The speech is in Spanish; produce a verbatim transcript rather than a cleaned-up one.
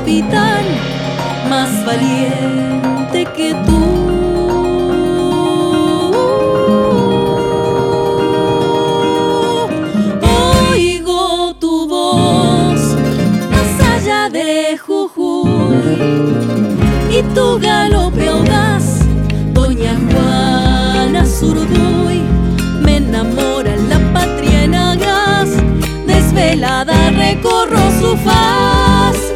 capitán más valiente que tú. Oigo tu voz más allá de Jujuy y tu galope audaz, doña Juana Zurduy. Me enamora la patria en agraz, desvelada recorro su faz.